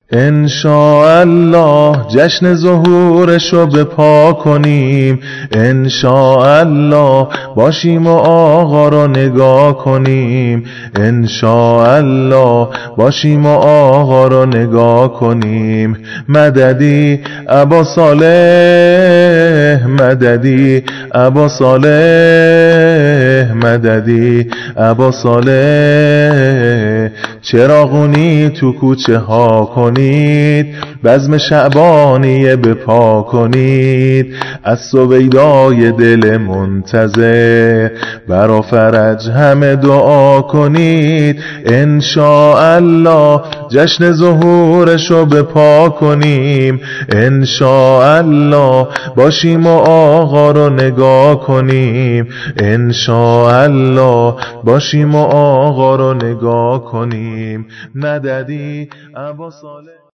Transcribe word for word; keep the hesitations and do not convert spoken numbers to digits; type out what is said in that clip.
انشاءالله جشن ظهورشو به پا کنیم، انشاءالله باشیم و آقا رو نگاه کنیم، انشاءالله باشیم و آقا رو نگاه کنیم. مددی ابا صالح، مددی ابا صالح، مددی ابا صالح. چراغونی تو کوچه ها کنید، بزم شعبانیه به پا کنید، از سویدای دل منتظر برا فرج همه دعا کنید. انشاءالله جشن ظهورشو به پا کنیم، انشاءالله باشیم و آقا رو نگاه کنیم، انشاءالله باشیم و آقا رو نگاه کنیم. مددی ابا صالح.